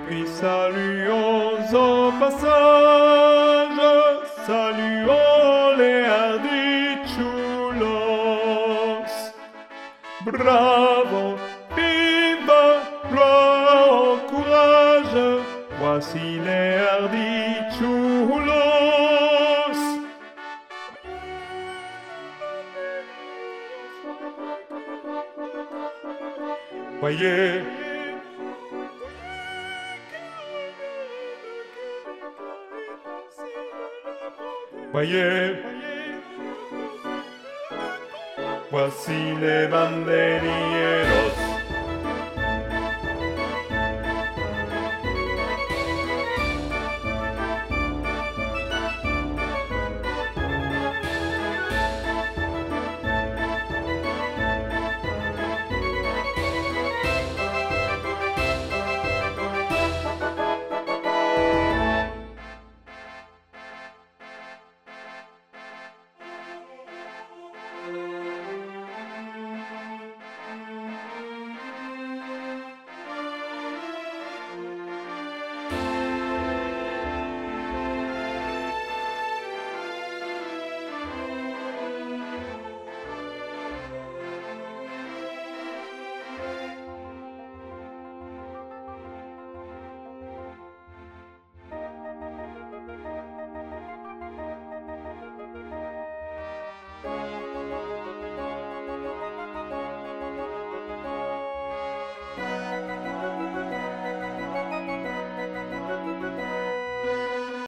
puis saluons au passage, saluons les hardichulos. Bravo, viva, gloire au courage, voici les hardichulos. Voyez, voyez, voici les banderilleros.